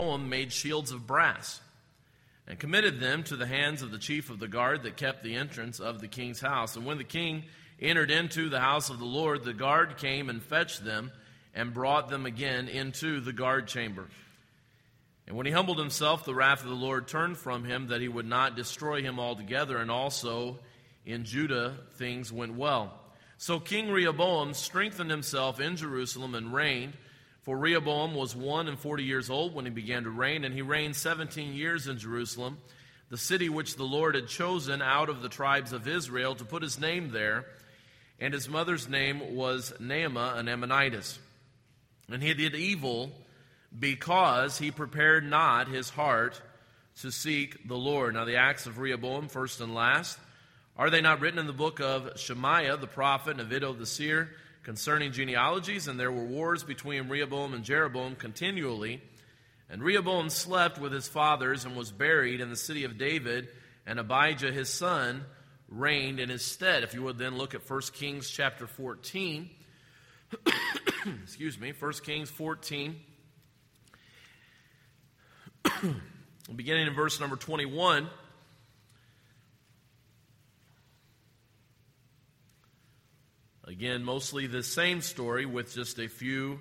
Rehoboam made shields of brass and committed them to the hands of the chief of the guard that kept the entrance of the king's house. And when the king entered into the house of the Lord, the guard came and fetched them and brought them again into the guard chamber. And when he humbled himself, the wrath of the Lord turned from him, that he would not destroy him altogether. And also in Judah things went well. So King Rehoboam strengthened himself in Jerusalem and reigned. For Rehoboam was 41 years old when he began to reign, and he reigned 17 years in Jerusalem, the city which the Lord had chosen out of the tribes of Israel to put his name there. And his mother's name was Naamah, an Ammonitess. And he did evil because he prepared not his heart to seek the Lord. Now the acts of Rehoboam, first and last, are they not written in the book of Shemaiah the prophet and of Iddo the seer concerning genealogies? And there were wars between Rehoboam and Jeroboam continually. And Rehoboam slept with his fathers and was buried in the city of David, and Abijah his son reigned in his stead. If you would then look at 1 Kings chapter 14. Excuse me, 1 Kings 14. Beginning in verse number 21. Again, mostly the same story with just a few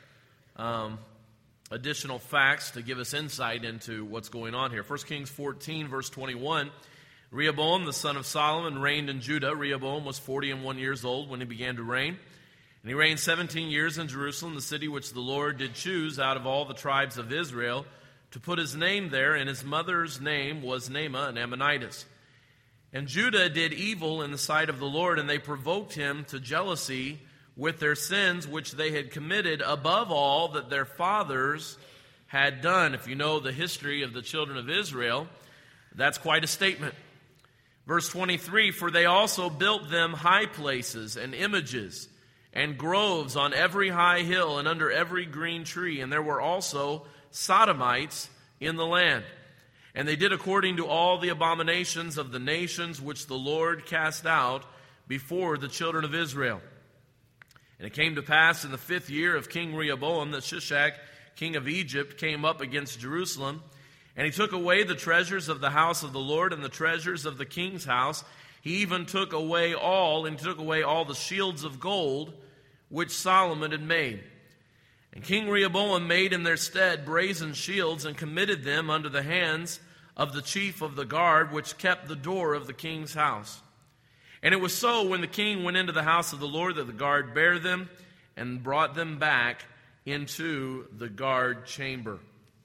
additional facts to give us insight into what's going on here. 1 Kings 14, verse 21. Rehoboam, the son of Solomon, reigned in Judah. Rehoboam was 41 years old when he began to reign. And he reigned 17 years in Jerusalem, the city which the Lord did choose out of all the tribes of Israel, to put his name there, and his mother's name was Naamah, an Ammonitess. And Judah did evil in the sight of the Lord, and they provoked him to jealousy with their sins which they had committed above all that their fathers had done. If you know the history of the children of Israel, that's quite a statement. Verse 23, for they also built them high places and images and groves on every high hill and under every green tree, and there were also Sodomites in the land. And they did according to all the abominations of the nations which the Lord cast out before the children of Israel. And it came to pass in the 5th year of King Rehoboam that Shishak, king of Egypt, came up against Jerusalem. And he took away the treasures of the house of the Lord and the treasures of the king's house. He even took away all the shields of gold which Solomon had made. And King Rehoboam made in their stead brazen shields and committed them unto the hands of the chief of the guard which kept the door of the king's house. And it was so when the king went into the house of the Lord that the guard bare them and brought them back into the guard chamber.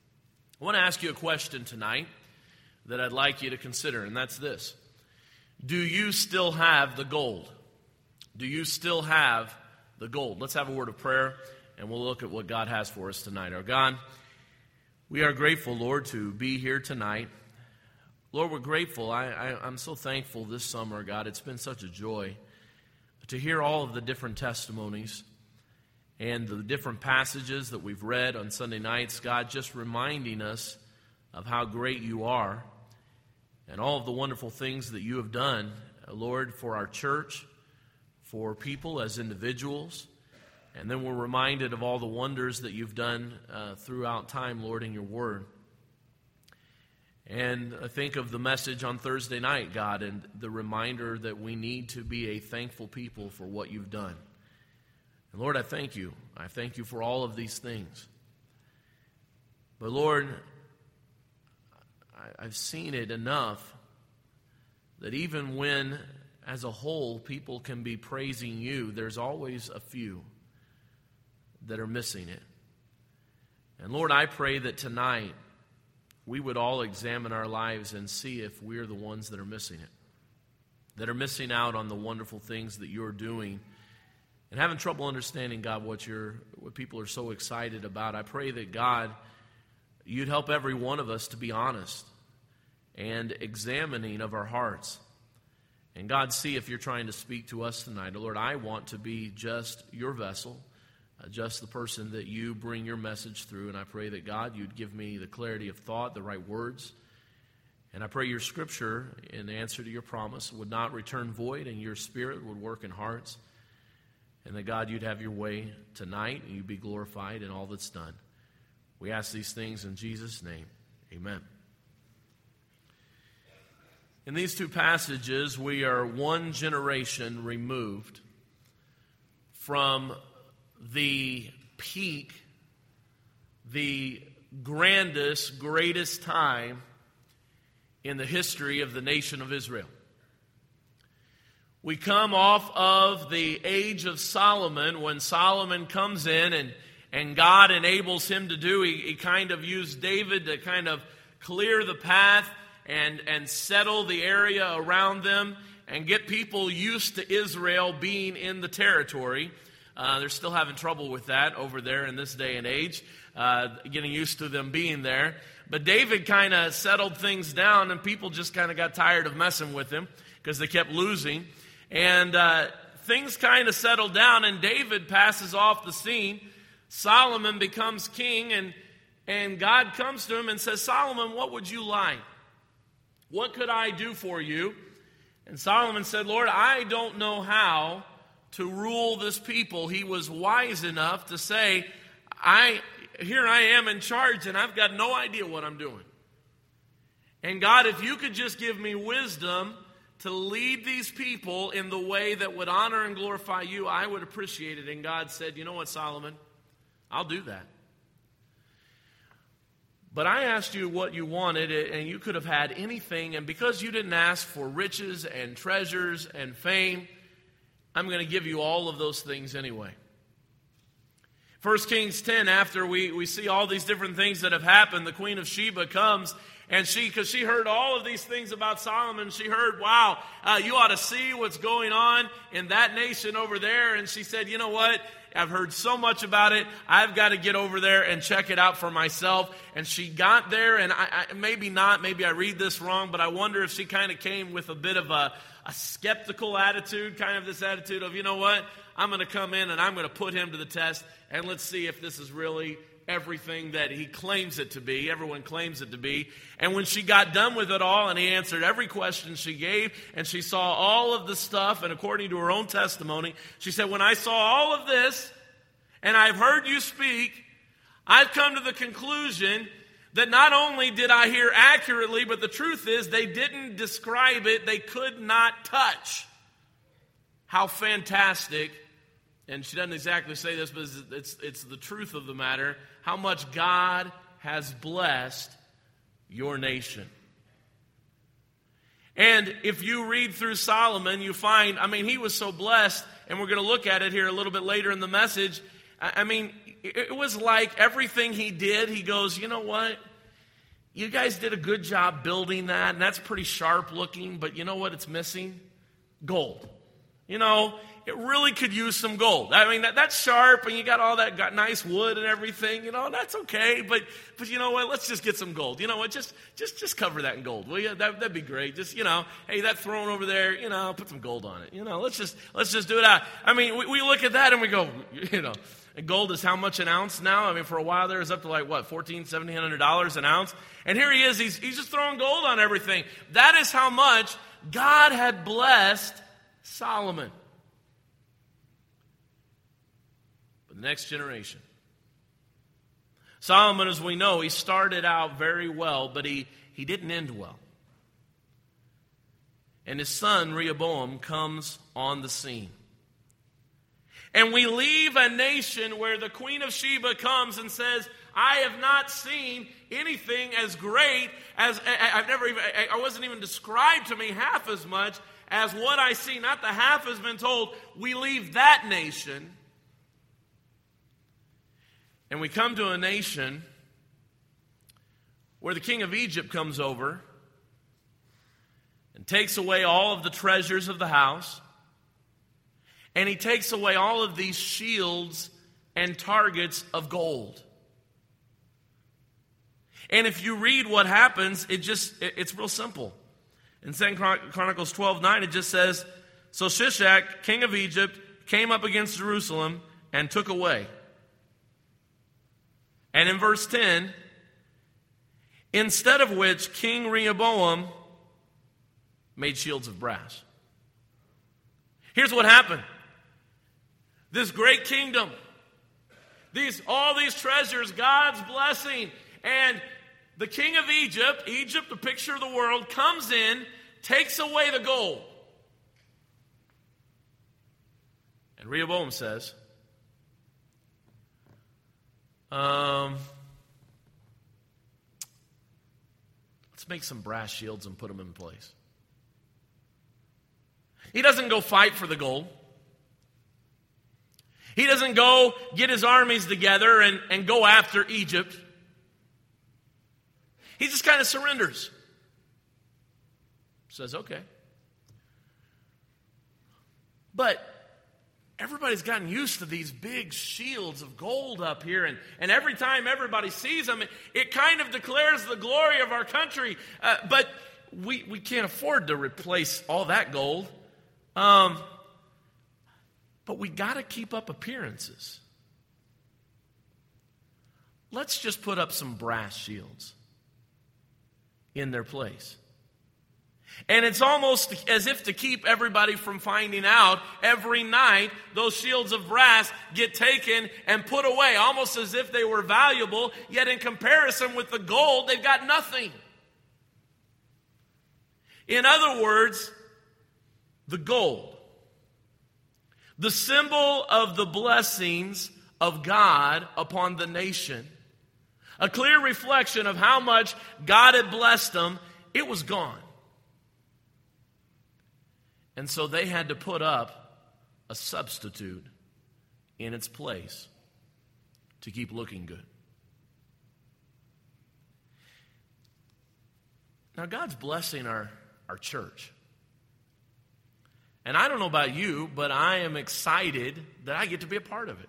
I want to ask you a question tonight that I'd like you to consider, and that's this. Do you still have the gold? Do you still have the gold? Let's have a word of prayer, and we'll look at what God has for us tonight. Our God, we are grateful, Lord, to be here tonight. Lord, we're grateful. I'm so thankful this summer, God. It's been such a joy to hear all of the different testimonies and the different passages that we've read on Sunday nights. God, just reminding us of how great you are and all of the wonderful things that you have done, Lord, for our church, for people as individuals. And then we're reminded of all the wonders that you've done throughout time, Lord, in your word. And I think of the message on Thursday night, God, and the reminder that we need to be a thankful people for what you've done. And Lord, I thank you. I thank you for all of these things. But Lord, I've seen it enough that even when, as a whole, people can be praising you, there's always a few that are missing it. And Lord, I pray that tonight we would all examine our lives and see if we're the ones that are missing it, that are missing out on the wonderful things that you're doing and having trouble understanding, God, what people are so excited about. I pray that, God, you'd help every one of us to be honest and examining of our hearts. And God, see if you're trying to speak to us tonight. Lord, I want to be just your vessel, just the person that you bring your message through. And I pray that, God, you'd give me the clarity of thought, the right words. And I pray your scripture, in answer to your promise, would not return void, and your spirit would work in hearts. And that, God, you'd have your way tonight, and you'd be glorified in all that's done. We We ask these things in Jesus' name. Amen. In these two passages, we are one generation removed from the peak, the grandest, greatest time in the history of the nation of Israel. We come off of the age of Solomon, when Solomon comes in and God enables him to do, he kind of used David to kind of clear the path and settle the area around them and get people used to Israel being in the territory. They're still having trouble with that over there in this day and age, getting used to them being there. But David kind of settled things down, and people just kind of got tired of messing with him because they kept losing. And things kind of settled down, and David passes off the scene. Solomon becomes king, and God comes to him and says, Solomon, what would you like? What could I do for you? And Solomon said, Lord, I don't know how to rule this people. He was wise enough to say, here I am in charge, and I've got no idea what I'm doing. And God, if you could just give me wisdom to lead these people in the way that would honor and glorify you, I would appreciate it. And God said, you know what, Solomon? I'll do that. But I asked you what you wanted, and you could have had anything. And because you didn't ask for riches and treasures and fame, I'm going to give you all of those things anyway. 1 Kings 10, after we see all these different things that have happened, the Queen of Sheba comes, and because she heard all of these things about Solomon, she heard, wow, you ought to see what's going on in that nation over there. And she said, you know what? I've heard so much about it. I've got to get over there and check it out for myself. And she got there, and maybe not, maybe I read this wrong, but I wonder if she kind of came with a bit of a skeptical attitude, kind of this attitude of, you know what, I'm going to come in and I'm going to put him to the test, and let's see if this is really everything that he claims it to be. Everyone claims it to be. And when she got done with it all, and he answered every question she gave, and she saw all of the stuff, and according to her own testimony, she said, when I saw all of this, and I've heard you speak, I've come to the conclusion that not only did I hear accurately, but the truth is they didn't describe it, they could not touch. How fantastic, and she doesn't exactly say this, but it's the truth of the matter, how much God has blessed your nation. And if you read through Solomon, you find, he was so blessed, and we're going to look at it here a little bit later in the message. It was like everything he did, he goes, you know what? You guys did a good job building that, and that's pretty sharp looking, but you know what it's missing? Gold. You know, it really could use some gold. That's sharp, and you got all that got nice wood and everything. You know, that's okay. But you know what? Let's just get some gold. You know what? Just cover that in gold, will you? That'd be great. Just, hey, that throne over there. Put some gold on it. Let's just do it out. We look at that and we go, and gold is how much an ounce now? For a while there it was up to like what, $1,700 an ounce. And here he is. He's just throwing gold on everything. That is how much God had blessed Solomon. But the next generation. Solomon, as we know, he started out very well, but he didn't end well. And his son, Rehoboam, comes on the scene. And we leave a nation where the Queen of Sheba comes and says, I have not seen anything as great as, I wasn't even described to me half as much as what I see. Not the half has been told. We leave that nation and we come to a nation where the king of Egypt comes over and takes away all of the treasures of the house, and he takes away all of these shields and targets of gold. And if you read what happens, it's real simple. In 2 Chronicles 12:9, it just says, so Shishak, king of Egypt, came up against Jerusalem and took away. And in verse 10, instead of which King Rehoboam made shields of brass. Here's what happened. This great kingdom, all these treasures, God's blessing. And the king of Egypt, the picture of the world, comes in, takes away the gold. And Rehoboam says, let's make some brass shields and put them in place. He doesn't go fight for the gold. He doesn't go get his armies together and go after Egypt. He just kind of surrenders. Says, okay. But everybody's gotten used to these big shields of gold up here. And every time everybody sees them, it kind of declares the glory of our country. But we can't afford to replace all that gold. But we got to keep up appearances. Let's just put up some brass shields in their place. And it's almost as if to keep everybody from finding out, every night those shields of brass get taken and put away, almost as if they were valuable, yet in comparison with the gold, they've got nothing. In other words, the gold, the symbol of the blessings of God upon the nation, a clear reflection of how much God had blessed them, it was gone. And so they had to put up a substitute in its place to keep looking good. Now, God's blessing our church. And I don't know about you, but I am excited that I get to be a part of it.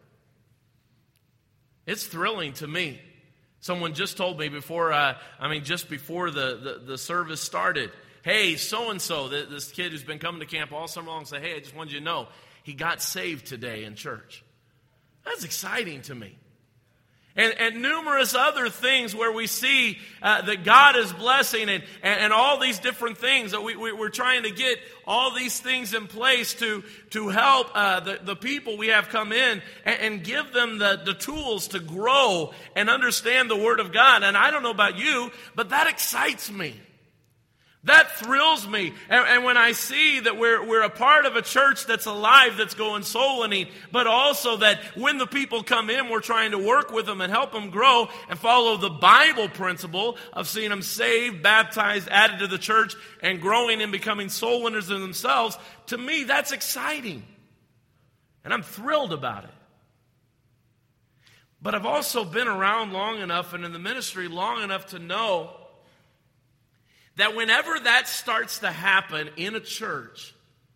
It's thrilling to me. Someone just told me just before the service started, hey, so-and-so, this kid who's been coming to camp all summer long, said, hey, I just wanted you to know, he got saved today in church. That's exciting to me. And numerous other things where we see that God is blessing and all these different things that we're trying to get all these things in place to help the people we have come in and give them the tools to grow and understand the Word of God. And I don't know about you, but that excites me. That thrills me. And when I see that we're a part of a church that's alive, that's going soul winning, but also that when the people come in, we're trying to work with them and help them grow and follow the Bible principle of seeing them saved, baptized, added to the church, and growing and becoming soul winners in themselves. To me, that's exciting. And I'm thrilled about it. But I've also been around long enough and in the ministry long enough to know that whenever that starts to happen in a church,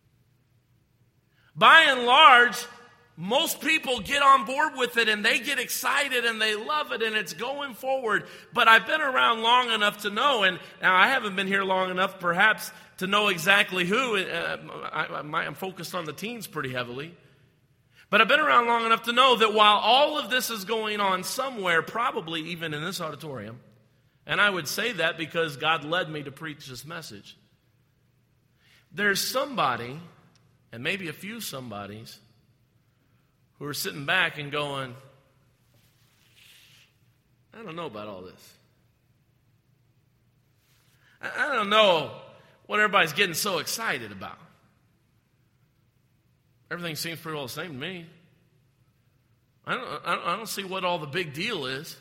by and large, most people get on board with it and they get excited and they love it and it's going forward. But I've been around long enough to know, and now I haven't been here long enough perhaps to know exactly who. I'm focused on the teens pretty heavily. But I've been around long enough to know that while all of this is going on somewhere, probably even in this auditorium, and I would say that because God led me to preach this message, there's somebody, and maybe a few somebodies, who are sitting back and going, I don't know about all this. I don't know what everybody's getting so excited about. Everything seems pretty well the same to me. I don't see what all the big deal is.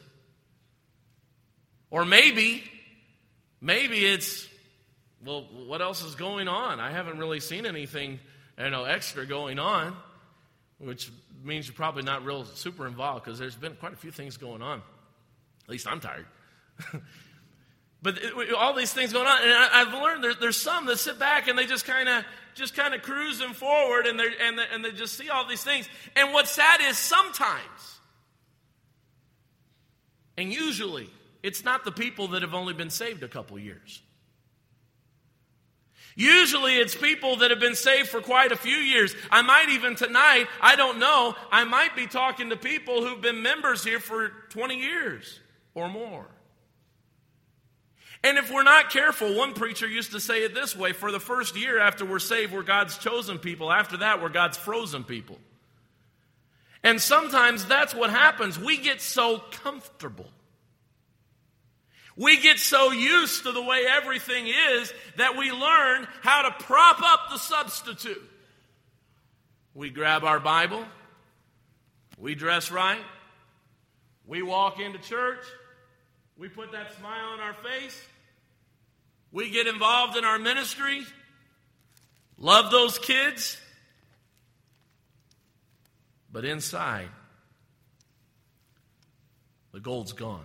Or maybe it's, well, what else is going on? I haven't really seen anything, extra going on, which means you're probably not real super involved because there's been quite a few things going on. At least I'm tired. But all these things going on, and I've learned there's some that sit back and they just kind of cruising forward, and they just see all these things. And what's sad is sometimes, and usually, it's not the people that have only been saved a couple years. Usually it's people that have been saved for quite a few years. I might even tonight, I don't know, I might be talking to people who've been members here for 20 years or more. And if we're not careful, one preacher used to say it this way: for the first year after we're saved, we're God's chosen people. After that, we're God's frozen people. And sometimes that's what happens. We get so comfortable. We get so used to the way everything is that we learn how to prop up the substitute. We grab our Bible, we dress right, we walk into church, we put that smile on our face, we get involved in our ministry, love those kids, but inside, the gold's gone.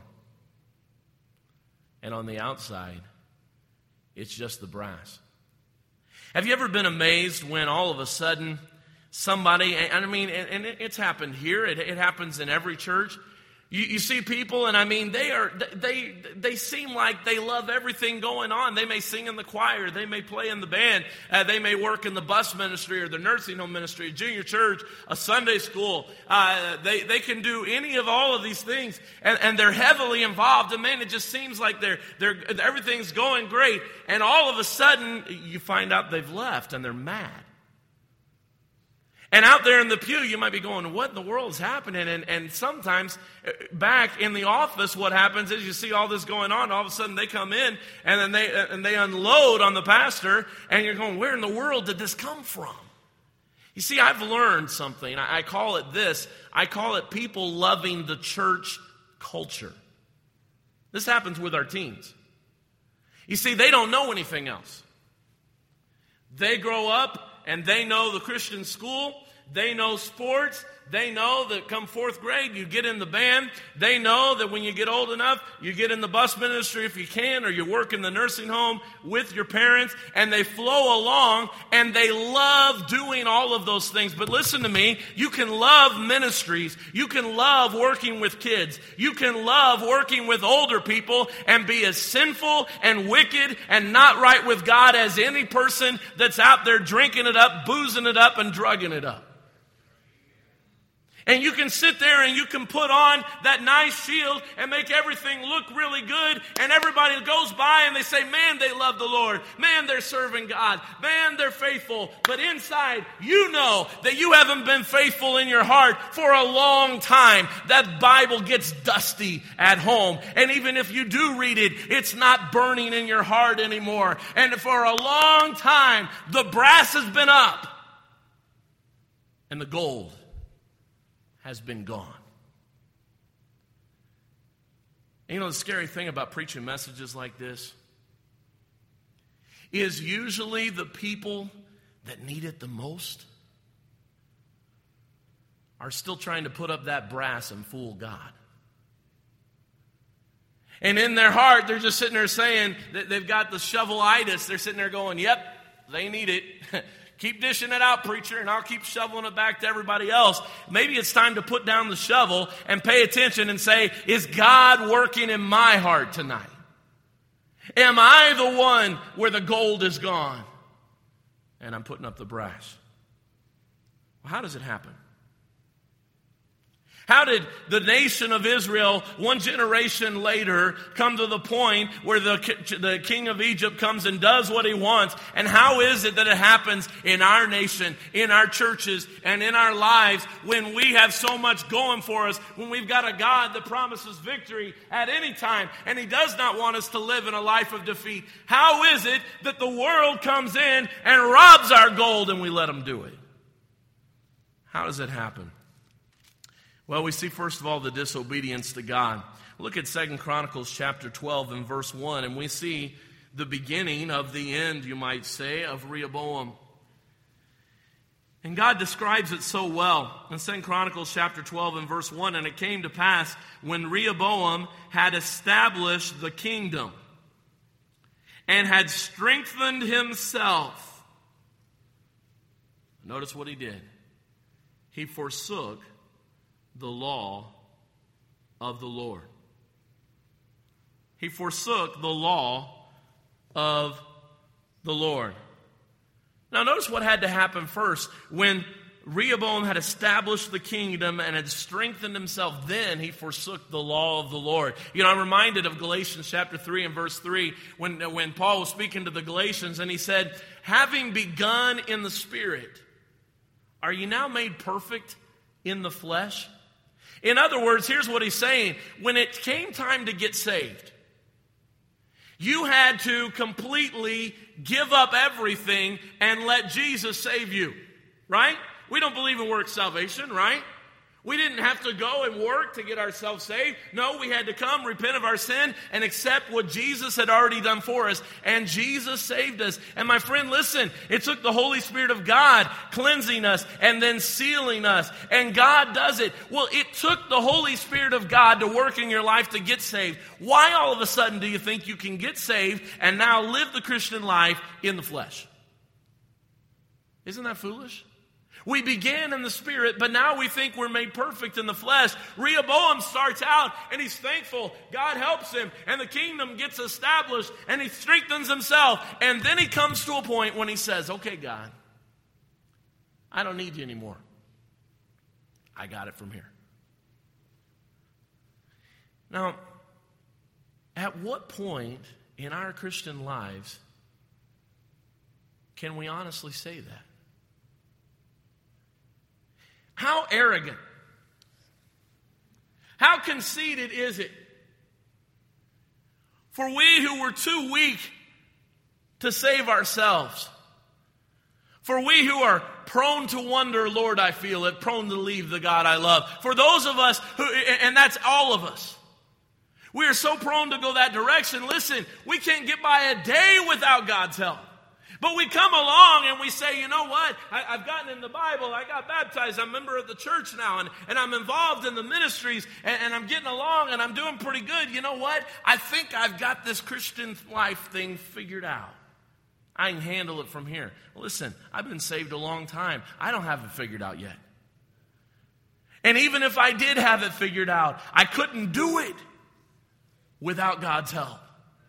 And on the outside, it's just the brass. Have you ever been amazed when all of a sudden somebody, and I mean, and it's happened here, it happens in every church. You see people, and I mean, they seem like they love everything going on. They may sing in the choir, they may play in the band, they may work in the bus ministry or the nursing home ministry, a junior church, a Sunday school. They can do any of all of these things, and they're heavily involved. And man, it just seems like everything's going great, and all of a sudden you find out they've left and they're mad. And out there in the pew, you might be going, what in the world is happening? And sometimes back in the office, what happens is you see all this going on. All of a sudden they come in and then they unload on the pastor. And you're going, where in the world did this come from? You see, I've learned something. I call it this. I call it people loving the church culture. This happens with our teens. You see, they don't know anything else. They grow up and they know the Christian school. They know sports. They know that come fourth grade, you get in the band. They know that when you get old enough, you get in the bus ministry if you can, or you work in the nursing home with your parents, and they flow along, and they love doing all of those things. But listen to me, you can love ministries. You can love working with kids. You can love working with older people and be as sinful and wicked and not right with God as any person that's out there drinking it up, boozing it up, and drugging it up. And you can sit there and you can put on that nice shield and make everything look really good. And everybody goes by and they say, man, they love the Lord. Man, they're serving God. Man, they're faithful. But inside, you know that you haven't been faithful in your heart for a long time. That Bible gets dusty at home. And even if you do read it, it's not burning in your heart anymore. And for a long time, the brass has been up and the gold has been gone. And you know the scary thing about preaching messages like this is usually the people that need it the most are still trying to put up that brass and fool God. And in their heart, they're just sitting there saying that they've got the shovelitis. They're sitting there going, yep, they need it. Keep dishing it out, preacher, and I'll keep shoveling it back to everybody else. Maybe it's time to put down the shovel and pay attention and say, is God working in my heart tonight? Am I the one where the gold is gone and I'm putting up the brass? Well, how does it happen? How did the nation of Israel, one generation later, come to the point where the king of Egypt comes and does what he wants? And how is it that it happens in our nation, in our churches, and in our lives when we have so much going for us, when we've got a God that promises victory at any time, and he does not want us to live in a life of defeat? How is it that the world comes in and robs our gold and we let them do it? How does it happen? Well, we see, first of all, the disobedience to God. Look at 2 Chronicles chapter 12 and verse 1, and we see the beginning of the end, you might say, of Rehoboam. And God describes it so well in 2 Chronicles chapter 12 and verse 1, and it came to pass when Rehoboam had established the kingdom and had strengthened himself. Notice what he did. He forsook the law of the Lord. He forsook the law of the Lord. Now notice what had to happen first. When Rehoboam had established the kingdom and had strengthened himself, then he forsook the law of the Lord. You know, I'm reminded of Galatians chapter 3 and verse 3 when Paul was speaking to the Galatians and he said, having begun in the Spirit, are you now made perfect in the flesh? In other words, here's what he's saying. When it came time to get saved, you had to completely give up everything and let Jesus save you, right? We don't believe in works salvation, right? We didn't have to go and work to get ourselves saved. No, we had to come, repent of our sin, and accept what Jesus had already done for us. And Jesus saved us. And my friend, listen, it took the Holy Spirit of God cleansing us and then sealing us. And God does it. Well, it took the Holy Spirit of God to work in your life to get saved. Why all of a sudden do you think you can get saved and now live the Christian life in the flesh? Isn't that foolish? We began in the Spirit, but now we think we're made perfect in the flesh. Rehoboam starts out, and he's thankful. God helps him, and the kingdom gets established, and he strengthens himself. And then he comes to a point when he says, okay, God, I don't need you anymore. I got it from here. Now, at what point in our Christian lives can we honestly say that? How arrogant, how conceited is it for we who were too weak to save ourselves, for we who are prone to wonder, Lord, I feel it, prone to leave the God I love, for those of us who, and that's all of us, we are so prone to go that direction. Listen, we can't get by a day without God's help. But we come along and we say, you know what? I've gotten in the Bible. I got baptized. I'm a member of the church now. And I'm involved in the ministries. And I'm getting along and I'm doing pretty good. You know what? I think I've got this Christian life thing figured out. I can handle it from here. Listen, I've been saved a long time. I don't have it figured out yet. And even if I did have it figured out, I couldn't do it without God's help.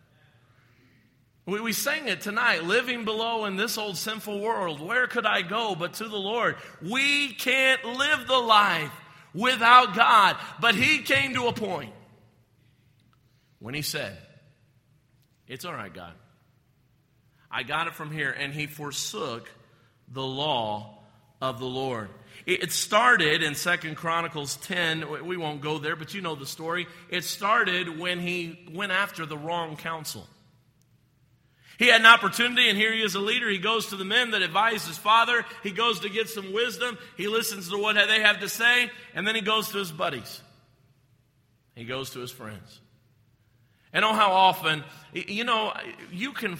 We sang it tonight, living below in this old sinful world. Where could I go but to the Lord? We can't live the life without God. But he came to a point when he said, it's all right, God. I got it from here. And he forsook the law of the Lord. It started in 2 Chronicles 10. We won't go there, but you know the story. It started when he went after the wrong counsel. He had an opportunity, and here he is a leader. He goes to the men that advised his father. He goes to get some wisdom. He listens to what they have to say, and then he goes to his buddies. He goes to his friends. And oh, how often, you know, you can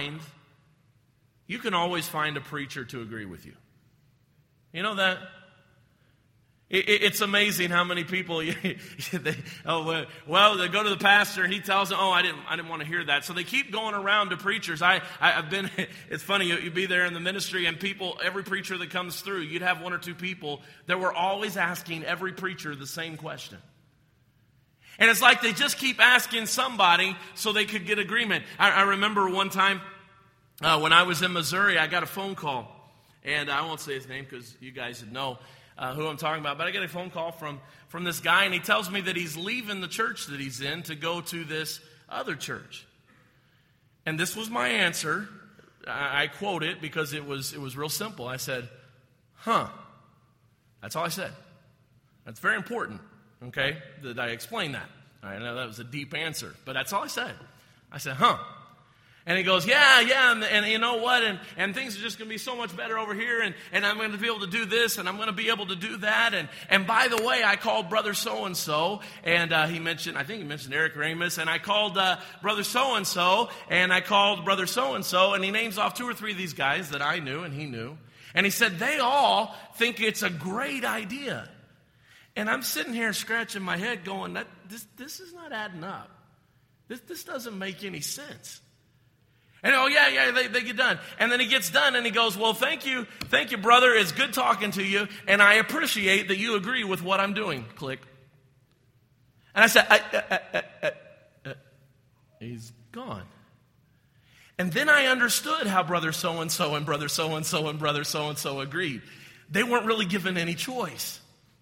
always find a preacher to agree with you. You know that? It's amazing how many people, they go to the pastor and he tells them, I didn't want to hear that. So they keep going around to preachers. I've been, it's funny, you'd be there in the ministry and people, every preacher that comes through, you'd have one or two people that were always asking every preacher the same question. And it's like they just keep asking somebody so they could get agreement. I remember one time when I was in Missouri, I got a phone call. And I won't say his name because you guys would know who I'm talking about. But I get a phone call from this guy, and he tells me that he's leaving the church that he's in to go to this other church. And this was my answer. I quote it because it was real simple. I said, That's all I said. That's very important, okay, that I explain that. I know that was a deep answer, but that's all I said. I said, And he goes, yeah, and you know what, and things are just going to be so much better over here, and I'm going to be able to do this, and I'm going to be able to do that, and by the way, I called brother so-and-so, and I think he mentioned Eric Ramus, and I called brother so-and-so, and I called brother so-and-so, and he names off 2 or 3 of these guys that I knew and he knew, and he said, they all think it's a great idea. And I'm sitting here scratching my head going, this is not adding up. This doesn't make any sense. And they get done. And then he gets done and he goes, well, thank you, brother. It's good talking to you. And I appreciate that you agree with what I'm doing. Click. And I said, he's gone. And then I understood how brother so-and-so and brother so-and-so and brother so-and-so agreed. They weren't really given any choice.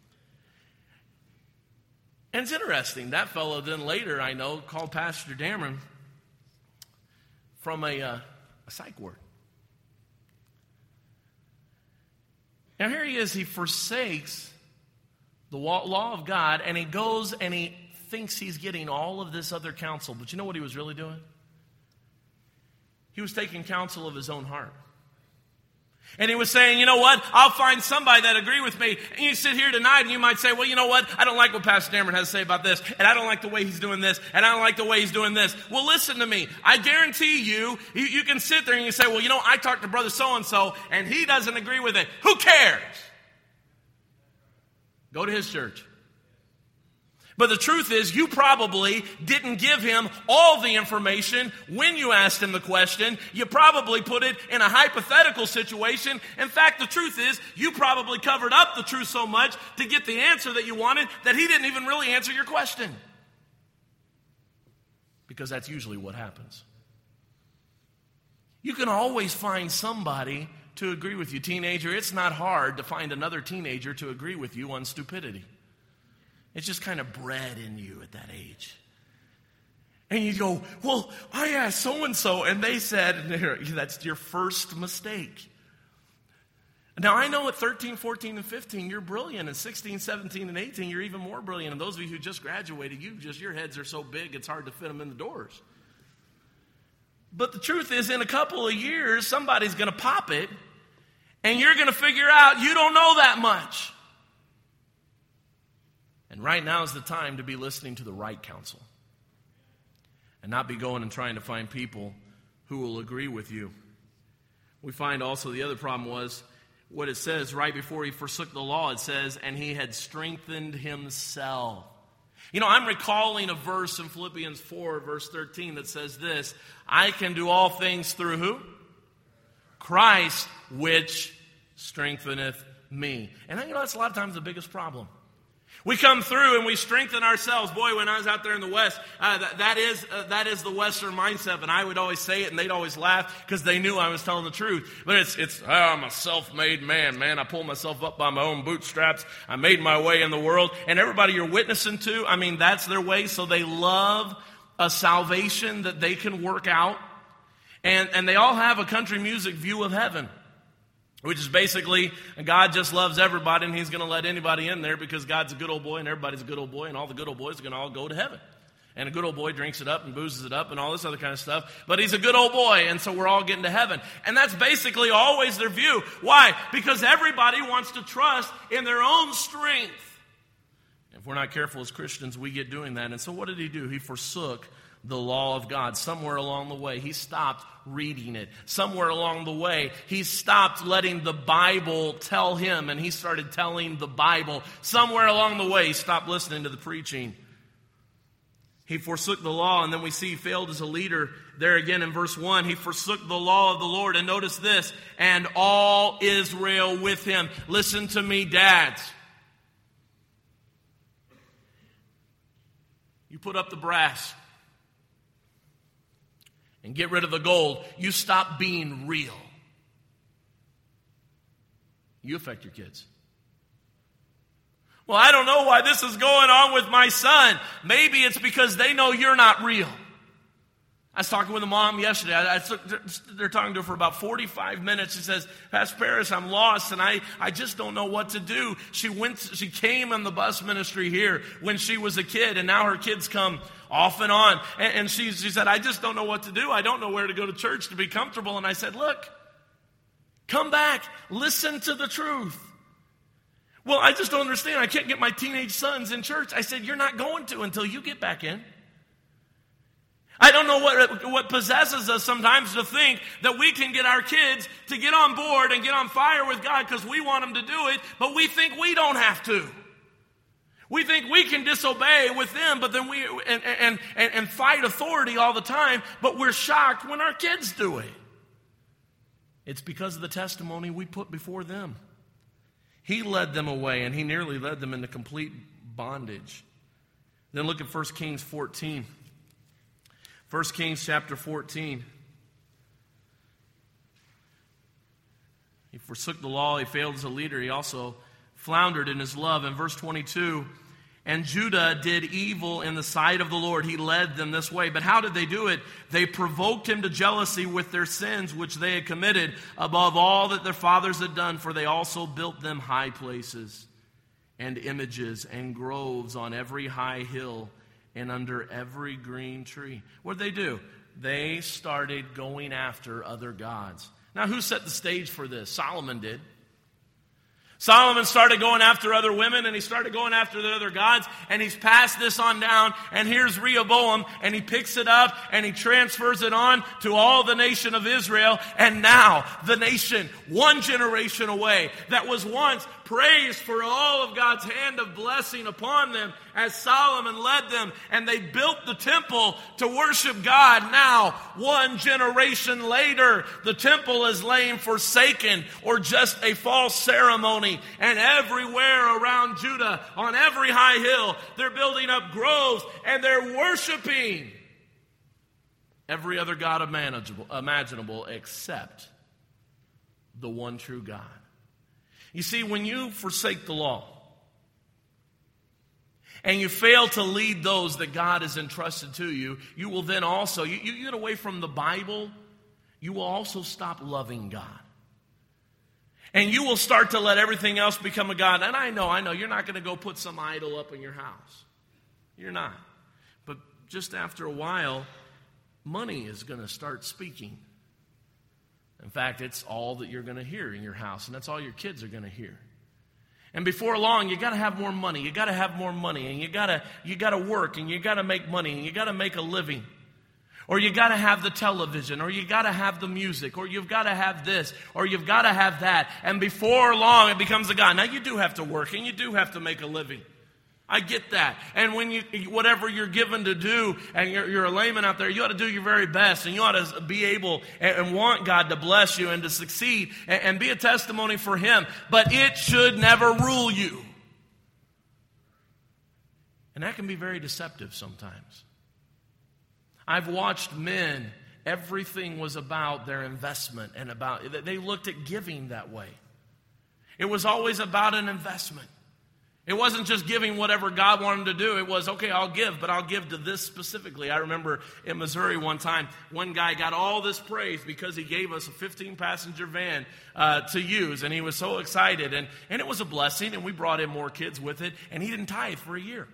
And it's interesting. That fellow then later, I know, called Pastor Dameron from a psych ward. Now here he is, he forsakes the law of God, and he goes and he thinks he's getting all of this other counsel. But you know what he was really doing? He was taking counsel of his own heart. And he was saying, you know what, I'll find somebody that agree with me. And you sit here tonight and you might say, well, you know what, I don't like what Pastor Dameron has to say about this, and I don't like the way he's doing this, and I don't like the way he's doing this. Well, listen to me. I guarantee you can sit there and you say, well, you know, I talked to brother so-and-so, and he doesn't agree with it. Who cares? Go to his church. But the truth is, you probably didn't give him all the information when you asked him the question. You probably put it in a hypothetical situation. In fact, the truth is, you probably covered up the truth so much to get the answer that you wanted that he didn't even really answer your question. Because that's usually what happens. You can always find somebody to agree with you. Teenager, it's not hard to find another teenager to agree with you on stupidity. It's just kind of bred in you at that age. And you go, well, I asked so-and-so, and they said, that's your first mistake. Now, I know at 13, 14, and 15, you're brilliant. At 16, 17, and 18, you're even more brilliant. And those of you who just graduated, your heads are so big, it's hard to fit them in the doors. But the truth is, in a couple of years, somebody's going to pop it, and you're going to figure out you don't know that much. And right now is the time to be listening to the right counsel and not be going and trying to find people who will agree with you. We find also the other problem was what it says right before he forsook the law. It says, and he had strengthened himself. You know, I'm recalling a verse in Philippians 4, verse 13 that says this, I can do all things through who? Christ, which strengtheneth me. And you know, that's a lot of times the biggest problem. We come through and we strengthen ourselves. Boy, when I was out there in the West, that is the Western mindset. And I would always say it, and they'd always laugh because they knew I was telling the truth. But I'm a self-made man. I pulled myself up by my own bootstraps. I made my way in the world. And everybody you're witnessing to, I mean, that's their way. So they love a salvation that they can work out. And they all have a country music view of heaven. Which is basically, God just loves everybody and he's going to let anybody in there because God's a good old boy and everybody's a good old boy and all the good old boys are going to all go to heaven. And a good old boy drinks it up and boozes it up and all this other kind of stuff. But he's a good old boy and so we're all getting to heaven. And that's basically always their view. Why? Because everybody wants to trust in their own strength. If we're not careful as Christians, we get doing that. And so what did he do? He forsook the law of God. Somewhere along the way, he stopped reading it. Somewhere along the way, he stopped letting the Bible tell him, and he started telling the Bible. Somewhere along the way, he stopped listening to the preaching. He forsook the law, and then we see he failed as a leader. There again in verse 1, he forsook the law of the Lord. And notice this, and all Israel with him. Listen to me, dads. You put up the brass and get rid of the gold, you stop being real. You affect your kids. Well, I don't know why this is going on with my son. Maybe it's because they know you're not real. I was talking with a mom yesterday. They're talking to her for about 45 minutes. She says, Pastor Paris, I'm lost and I just don't know what to do. She came in the bus ministry here when she was a kid, and now her kids come off and on. And she said, I just don't know what to do. I don't know where to go to church to be comfortable. And I said, look, come back. Listen to the truth. Well, I just don't understand. I can't get my teenage sons in church. I said, you're not going to until you get back in. I don't know what possesses us sometimes to think that we can get our kids to get on board and get on fire with God because we want them to do it, but we think we don't have to. We think we can disobey with them, but then and fight authority all the time, but we're shocked when our kids do it. It's because of the testimony we put before them. He led them away, and he nearly led them into complete bondage. Then look at 1 Kings 14. 1 Kings chapter 14. He forsook the law. He failed as a leader. He also floundered in his love. In verse 22, and Judah did evil in the sight of the Lord. He led them this way. But how did they do it? They provoked him to jealousy with their sins, which they had committed above all that their fathers had done, for they also built them high places. and images and groves on every high hill and under every green tree. What did they do? They started going after other gods. Now, who set the stage for this? Solomon did. Solomon started going after other women, and he started going after the other gods, and he's passed this on down, and here's Rehoboam, and he picks it up, and he transfers it on to all the nation of Israel, and now the nation, one generation away, that was once praised for all of God's hand of blessing upon them as Solomon led them, and they built the temple to worship God. Now, one generation later, the temple is laying forsaken or just a false ceremony, and everywhere around Judah, on every high hill, they're building up groves, and they're worshiping every other god imaginable except the one true God. You see, when you forsake the law and you fail to lead those that God has entrusted to you, you will then also, you get away from the Bible, you will also stop loving God. And you will start to let everything else become a god. And I know, you're not going to go put some idol up in your house. You're not. But just after a while, money is going to start speaking. In fact, it's all that you're going to hear in your house, and that's all your kids are going to hear. And before long, you got to have more money. You got to have more money, and you got to work, and you got to make money, and you got to make a living. Or you got to have the television, or you got to have the music, or you've got to have this, or you've got to have that. And before long, it becomes a god. Now, you do have to work, and you do have to make a living. I get that. And when whatever you're given to do, and you're a layman out there, you ought to do your very best, and you ought to be able and want God to bless you and to succeed and be a testimony for Him. But it should never rule you. And that can be very deceptive sometimes. I've watched men, everything was about their investment and they looked at giving that way. It was always about an investment. It wasn't just giving whatever God wanted to do. It was, okay, I'll give, but I'll give to this specifically. I remember in Missouri one time, one guy got all this praise because he gave us a 15-passenger van to use, and he was so excited. And it was a blessing, and we brought in more kids with it, and he didn't tithe for a year.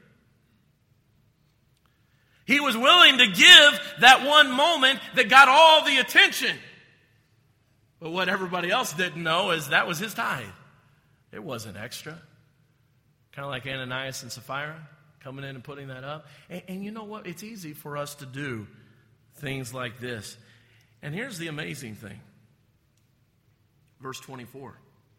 He was willing to give that one moment that got all the attention. But what everybody else didn't know is that was his tithe. It wasn't extra. Kind of like Ananias and Sapphira coming in and putting that up. And you know what? It's easy for us to do things like this. And here's the amazing thing. Verse 24.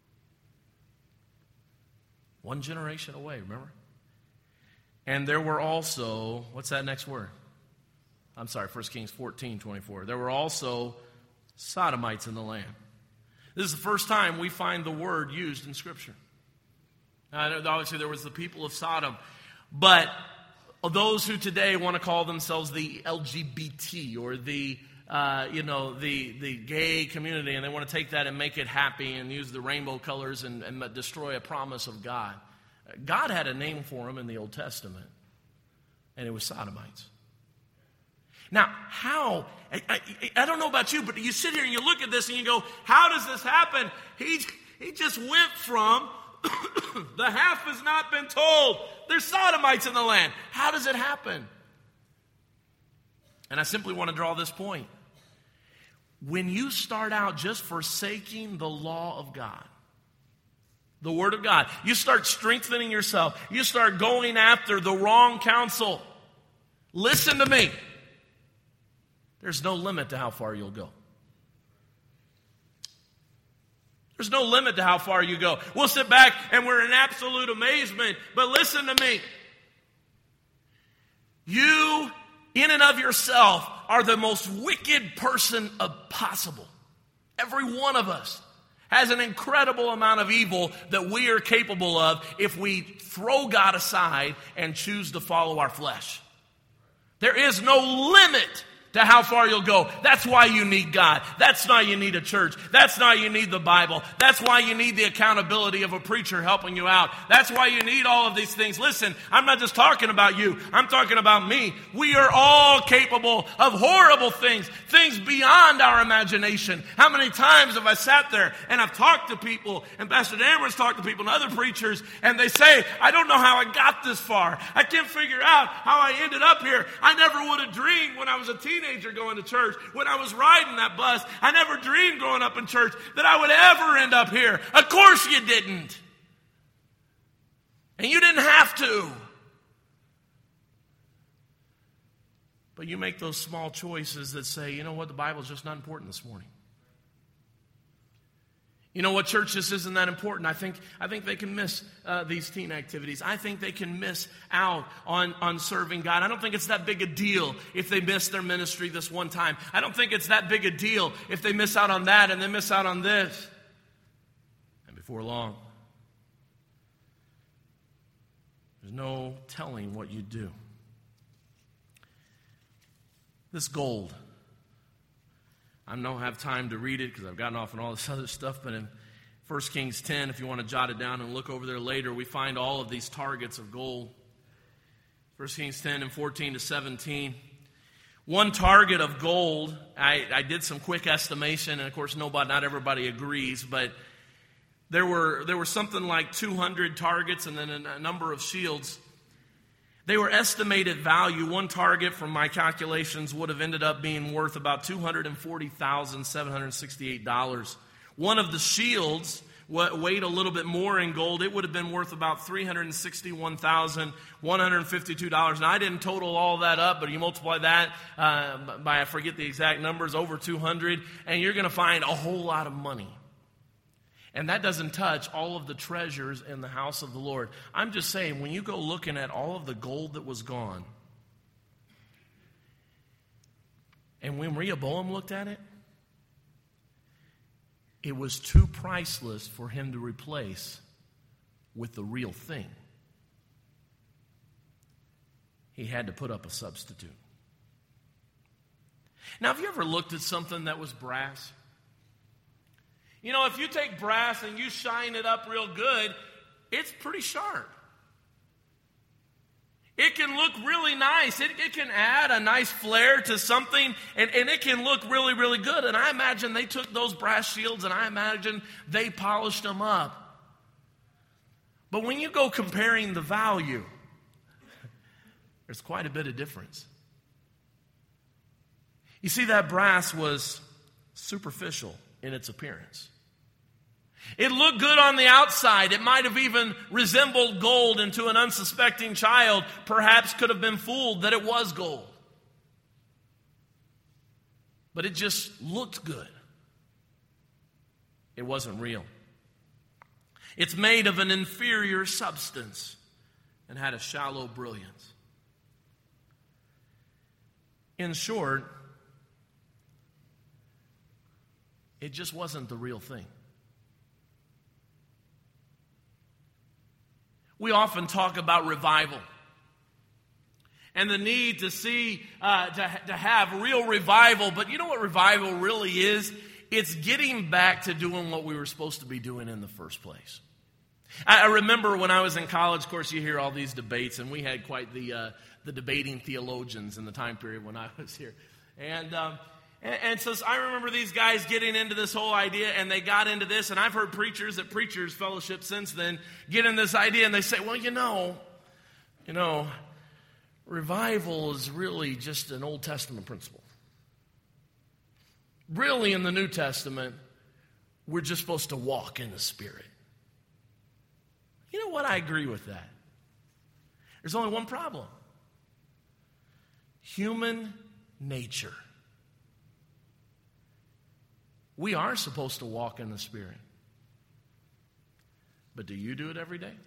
One generation away, remember? And there were also, what's that next word? I'm sorry, 1 Kings 14:24. There were also sodomites in the land. This is the first time we find the word used in Scripture. Now, obviously, there was the people of Sodom, but those who today want to call themselves the LGBT or the gay community, and they want to take that and make it happy and use the rainbow colors and destroy a promise of God. God had a name for them in the Old Testament, and it was sodomites. Now, how? I don't know about you, but you sit here and you look at this and you go, how does this happen? He just went from the half has not been told. There's sodomites in the land. How does it happen? And I simply want to draw this point. When you start out just forsaking the law of God, the Word of God, you start strengthening yourself. You start going after the wrong counsel. Listen to me. There's no limit to how far you'll go. There's no limit to how far you go. We'll sit back and we're in absolute amazement. But listen to me. You, in and of yourself, are the most wicked person possible. Every one of us has an incredible amount of evil that we are capable of if we throw God aside and choose to follow our flesh. There is no limit to how far you'll go. That's why you need God. That's why you need a church. That's why you need the Bible. That's why you need the accountability of a preacher helping you out. That's why you need all of these things. Listen, I'm not just talking about you. I'm talking about me. We are all capable of horrible things, things beyond our imagination. How many times have I sat there and I've talked to people, and Pastor Dameron's talked to people and other preachers, and they say, I don't know how I got this far. I can't figure out how I ended up here. I never would have dreamed when I was a teenager going to church, when I was riding that bus, I never dreamed growing up in church that I would ever end up here. Of course you didn't. And you didn't have to. But you make those small choices that say, you know what, the Bible's just not important this morning. You know what, church, this isn't that important. I think they can miss these teen activities. I think they can miss out on serving God. I don't think it's that big a deal if they miss their ministry this one time. I don't think it's that big a deal if they miss out on that and they miss out on this. And before long, there's no telling what you do. This gold, I don't have time to read it because I've gotten off on all this other stuff, but in 1 Kings 10, if you want to jot it down and look over there later, we find all of these targets of gold. 1 Kings 10 and 14 to 17. One target of gold, I did some quick estimation, and of course not everybody agrees, but there were something like 200 targets and then a number of shields. They were estimated value. One target, from my calculations, would have ended up being worth about $240,768. One of the shields weighed a little bit more in gold. It would have been worth about $361,152. Now, I didn't total all that up, but you multiply that by, I forget the exact numbers, over 200, and you're going to find a whole lot of money. And that doesn't touch all of the treasures in the house of the Lord. I'm just saying, when you go looking at all of the gold that was gone, and when Rehoboam looked at it, it was too priceless for him to replace with the real thing. He had to put up a substitute. Now, have you ever looked at something that was brass? You know, if you take brass and you shine it up real good, it's pretty sharp. It can look really nice. It can add a nice flair to something, and it can look really, really good. And I imagine they took those brass shields, and I imagine they polished them up. But when you go comparing the value, there's quite a bit of difference. You see, that brass was superficial in its appearance. It looked good on the outside. It might have even resembled gold, and to an unsuspecting child, perhaps could have been fooled that it was gold. But it just looked good. It wasn't real. It's made of an inferior substance and had a shallow brilliance. In short, it just wasn't the real thing. We often talk about revival and the need to see, to have real revival. But you know what revival really is? It's getting back to doing what we were supposed to be doing in the first place. I remember when I was in college, of course, you hear all these debates, and we had quite the debating theologians in the time period when I was here. And so I remember these guys getting into this whole idea, and they got into this, and I've heard preachers at Preachers Fellowship since then get in this idea, and they say, well, you know, revival is really just an Old Testament principle. Really, in the New Testament, we're just supposed to walk in the Spirit. You know what? I agree with that. There's only one problem. Human nature. We are supposed to walk in the Spirit. But do you do it every day?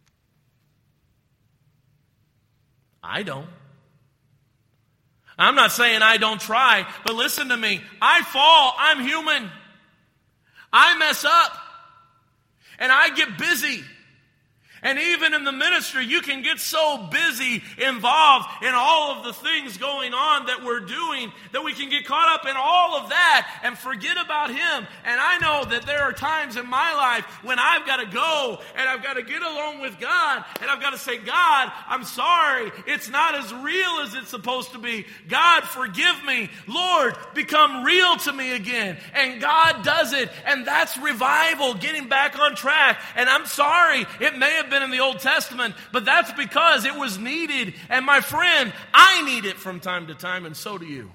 I don't. I'm not saying I don't try, but listen to me. I fall. I'm human. I mess up. And I get busy. And even in the ministry, you can get so busy, involved in all of the things going on that we're doing, that we can get caught up in all of that and forget about Him. And I know that there are times in my life when I've got to go and I've got to get alone with God and I've got to say, God, I'm sorry. It's not as real as it's supposed to be. God, forgive me. Lord, become real to me again. And God does it. And that's revival, getting back on track. And I'm sorry, it may have been in the Old Testament, but that's because it was needed. And my friend, I need it from time to time, and so do you.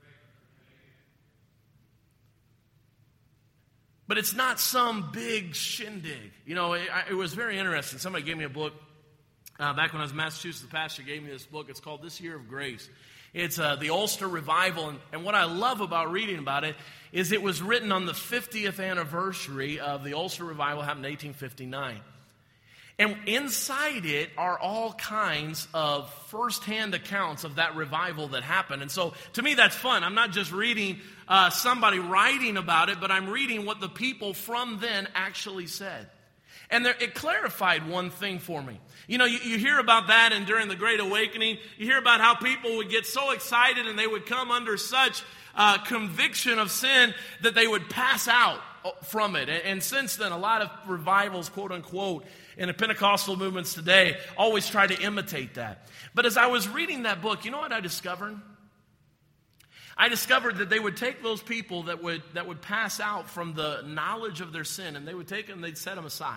But it's not some big shindig. You know, it was very interesting. Somebody gave me a book back when I was in Massachusetts. The pastor gave me this book. It's called This Year of Grace. It's the Ulster Revival, and what I love about reading about it is it was written on the 50th anniversary of the Ulster Revival, happened in 1859. And inside it are all kinds of firsthand accounts of that revival that happened. And so, to me, that's fun. I'm not just reading somebody writing about it, but I'm reading what the people from then actually said. And it clarified one thing for me. You know, you hear about that, and during the Great Awakening, you hear about how people would get so excited and they would come under such conviction of sin that they would pass out from it. And since then, a lot of revivals, quote unquote, in the Pentecostal movements today always try to imitate that. But as I was reading that book, you know what I discovered? I discovered that they would take those people that would pass out from the knowledge of their sin, and they would take them, they'd set them aside.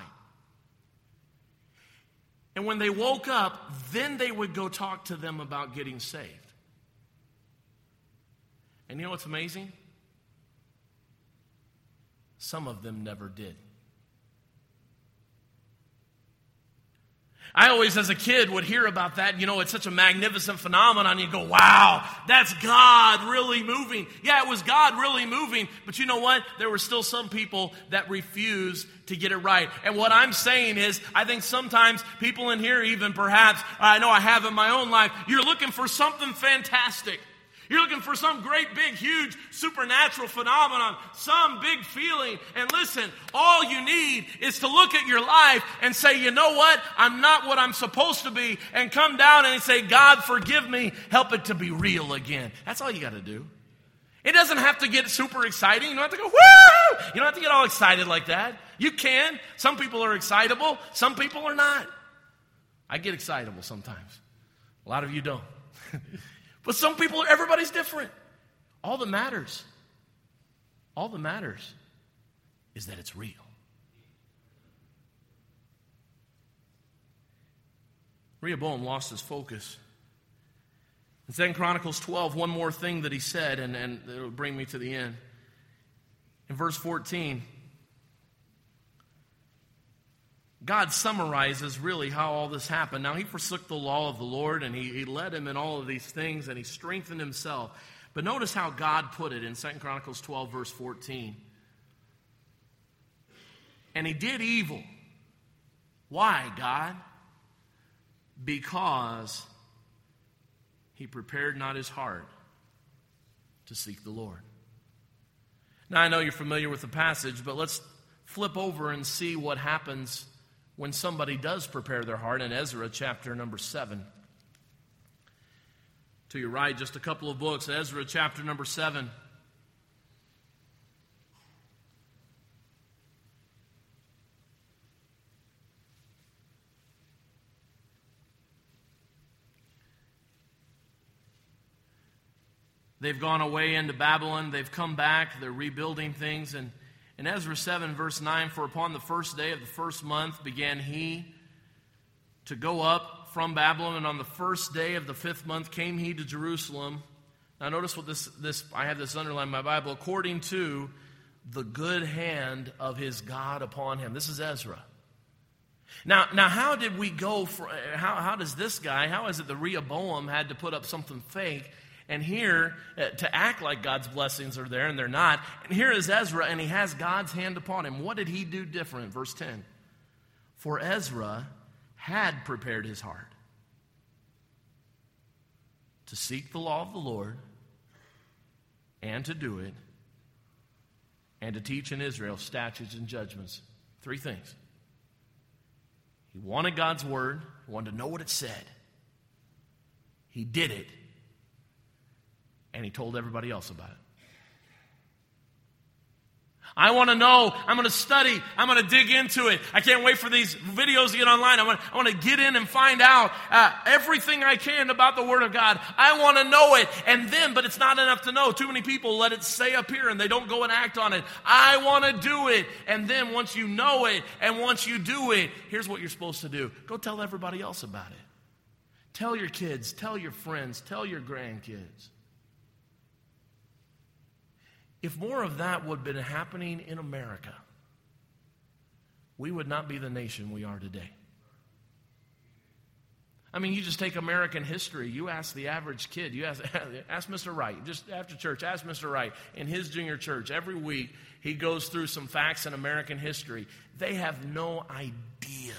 And when they woke up, then they would go talk to them about getting saved. And you know what's amazing? Some of them never did. I always, as a kid, would hear about that. You know, it's such a magnificent phenomenon. You go, wow, that's God really moving. Yeah, it was God really moving. But you know what? There were still some people that refused to get it right. And what I'm saying is, I think sometimes people in here, even perhaps, I know I have in my own life, you're looking for something fantastic. You're looking for some great, big, huge, supernatural phenomenon, some big feeling. And listen, all you need is to look at your life and say, you know what? I'm not what I'm supposed to be. And come down and say, God, forgive me. Help it to be real again. That's all you got to do. It doesn't have to get super exciting. You don't have to go, woo! You don't have to get all excited like that. You can. Some people are excitable. Some people are not. I get excitable sometimes. A lot of you don't. But some people, everybody's different. All that matters is that it's real. Rehoboam lost his focus. In 2 Chronicles 12, one more thing that he said, and it'll bring me to the end. In verse 14, God summarizes really how all this happened. Now, he forsook the law of the Lord, and he led him in all of these things, and he strengthened himself. But notice how God put it in 2 Chronicles 12, verse 14. And he did evil. Why, God? Because he prepared not his heart to seek the Lord. Now, I know you're familiar with the passage, but let's flip over and see what happens when somebody does prepare their heart in Ezra chapter number 7. To your right, just a couple of books, Ezra chapter number 7. They've gone away into Babylon. They've come back. They're rebuilding things. And in Ezra 7, verse 9, for upon the first day of the first month began he to go up from Babylon, and on the first day of the 5th month came he to Jerusalem. Now notice what this I have this underlined in my Bible, according to the good hand of his God upon him. This is Ezra. Now how did we go for, how does this guy, how is it that Rehoboam had to put up something fake and here to act like God's blessings are there, and they're not? And here is Ezra, and he has God's hand upon him. What did he do different? Verse 10. For Ezra had prepared his heart to seek the law of the Lord and to do it, and to teach in Israel statutes and judgments. 3 things. He wanted God's word. He wanted to know what it said. He did it. And he told everybody else about it. I want to know. I'm going to study. I'm going to dig into it. I can't wait for these videos to get online. I want to get in and find out everything I can about the Word of God. I want to know it. And then, but it's not enough to know. Too many people let it stay up here and they don't go and act on it. I want to do it. And then once you know it and once you do it, here's what you're supposed to do. Go tell everybody else about it. Tell your kids. Tell your friends. Tell your grandkids. If more of that would have been happening in America, we would not be the nation we are today. I mean, you just take American history. You ask the average kid. You ask Mr. Wright. Just after church, ask Mr. Wright. In his junior church, every week, he goes through some facts in American history. They have no idea.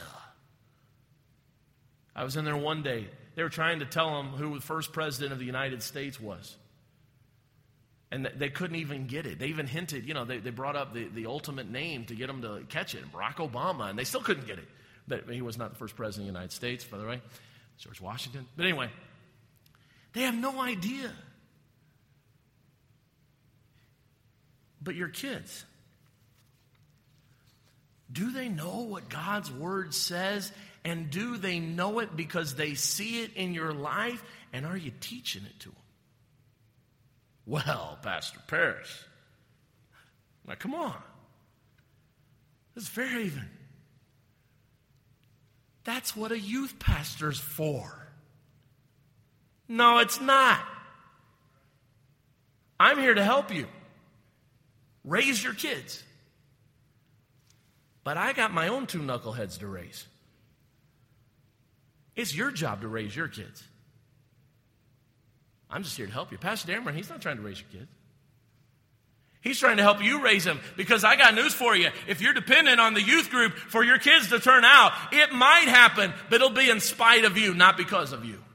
I was in there one day. They were trying to tell him who the first president of the United States was. And they couldn't even get it. They even hinted, they brought up the ultimate name to get them to catch it, Barack Obama, and they still couldn't get it. But he was not the first president of the United States, by the way. George Washington. But anyway, they have no idea. But your kids, do they know what God's Word says? And do they know it because they see it in your life? And are you teaching it to them? Well, Pastor Parrish, now come on. This is fair even. That's what a youth pastor's for. No, it's not. I'm here to help you. Raise your kids. But I got my own two knuckleheads to raise. It's your job to raise your kids. I'm just here to help you. Pastor Dameron, he's not trying to raise your kids. He's trying to help you raise them, because I got news for you. If you're dependent on the youth group for your kids to turn out, it might happen, but it'll be in spite of you, not because of you.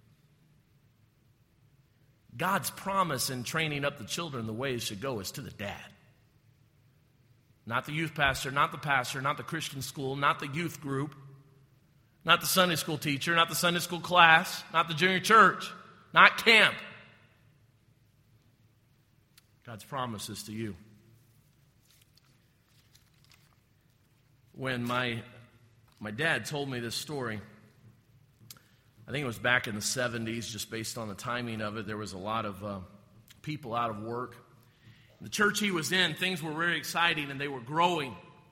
God's promise in training up the children the way it should go is to the dad. Not the youth pastor, not the Christian school, not the youth group, not the Sunday school teacher, not the Sunday school class, not the junior church. Not camp. God's promise is to you. When my dad told me this story, I think it was back in the 70s, just based on the timing of it, there was a lot of people out of work. The church he was in, things were very exciting and they were growing.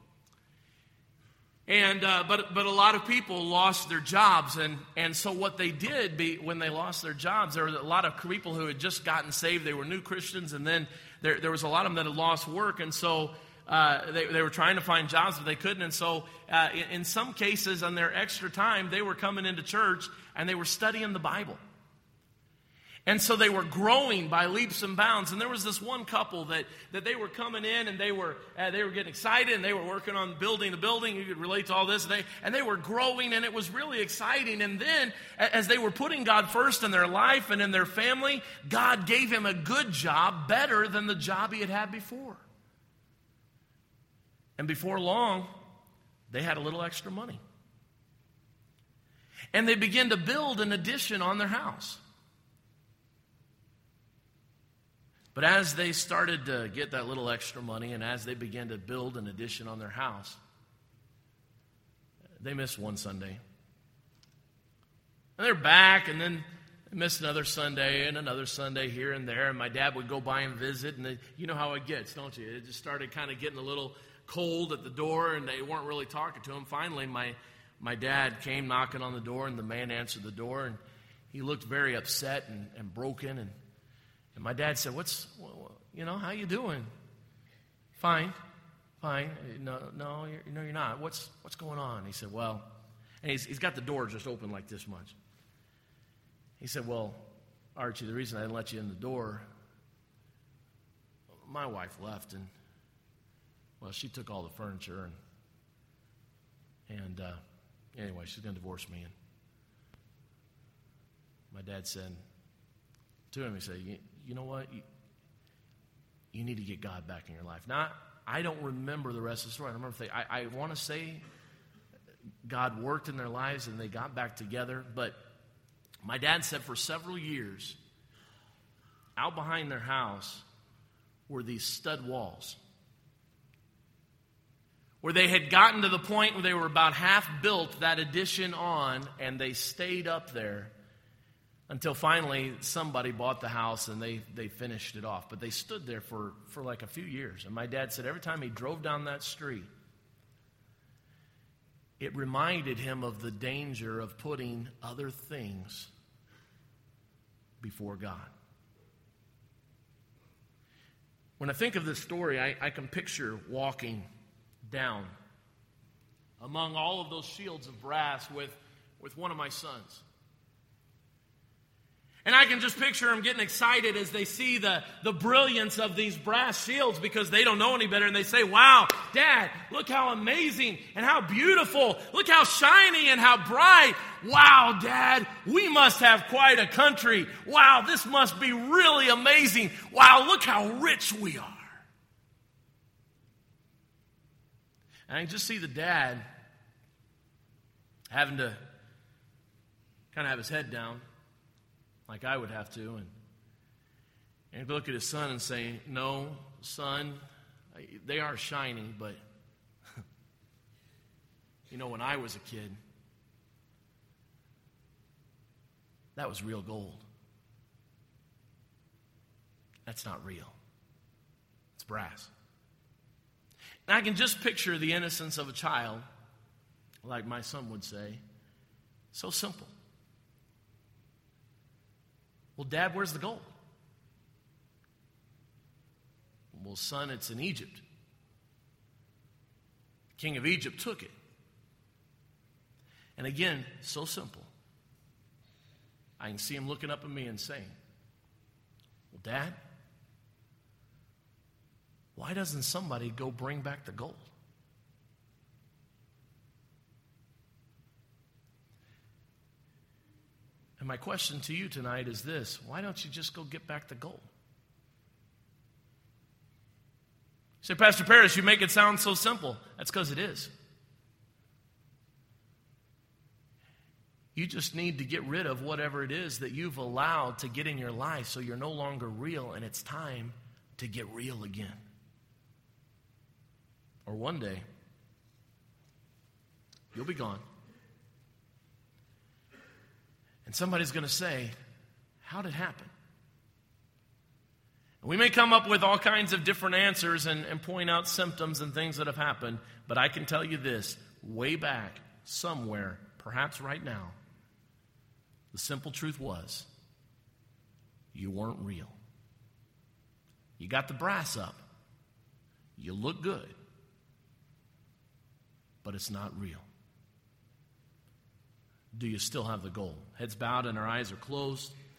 And but a lot of people lost their jobs, and so what they did when they lost their jobs, there were a lot of people who had just gotten saved. They were new Christians, and then there was a lot of them that had lost work, and so they were trying to find jobs, but they couldn't. And so in some cases, on their extra time, they were coming into church and they were studying the Bible. And so they were growing by leaps and bounds. And there was this one couple that they were coming in, and they were getting excited, and they were working on building a building. You could relate to all this. And they were growing, and it was really exciting. And then as they were putting God first in their life and in their family, God gave him a good job, better than the job he had had before. And before long, they had a little extra money. And they began to build an addition on their house. But as they started to get that little extra money, and as they began to build an addition on their house, they missed one Sunday. And they're back, and then they missed another Sunday here and there. And my dad would go by and visit, and you know how it gets, don't you? It just started kind of getting a little cold at the door, and they weren't really talking to him. Finally, my dad came knocking on the door, and the man answered the door, and he looked very upset and broken. And my dad said, how you doing? Fine. No, you're not. What's going on? He said, well, and he's got the door just open like this much. He said, well, Archie, the reason I didn't let you in the door, my wife left, and, well, she took all the furniture, and anyway, she's going to divorce me. And my dad said to him, he said, you know what? You need to get God back in your life. Now, I don't remember the rest of the story. I want to say God worked in their lives and they got back together. But my dad said for several years, out behind their house were these stud walls, where they had gotten to the point where they were about half built, that addition on, and they stayed up there until finally somebody bought the house and they finished it off. But they stood there for like a few years. And my dad said every time he drove down that street, it reminded him of the danger of putting other things before God. When I think of this story, I can picture walking down among all of those shields of brass with one of my sons. And I can just picture them getting excited as they see the brilliance of these brass shields because they don't know any better. And they say, wow, Dad, look how amazing and how beautiful. Look how shiny and how bright. Wow, Dad, we must have quite a country. Wow, this must be really amazing. Wow, look how rich we are. And I can just see the dad having to kind of have his head down, like I would have to, and look at his son and say, no, son, they are shiny, but you know, when I was a kid, that was real gold. That's not real. It's brass. And I can just picture the innocence of a child, like my son would say, so simple. Well, Dad, where's the gold? Well, son, it's in Egypt. The king of Egypt took it. And again, so simple. I can see him looking up at me and saying, well, Dad, why doesn't somebody go bring back the gold? And my question to you tonight is this: why don't you just go get back the gold? You say, Pastor Parris, you make it sound so simple. That's because it is. You just need to get rid of whatever it is that you've allowed to get in your life so you're no longer real, and it's time to get real again. Or one day, you'll be gone. And somebody's going to say, how did it happen? And we may come up with all kinds of different answers and point out symptoms and things that have happened, but I can tell you this, way back, somewhere, perhaps right now, the simple truth was, you weren't real. You got the brass up. You look good. But it's not real. Do you still have the gold? Heads bowed and our eyes are closed.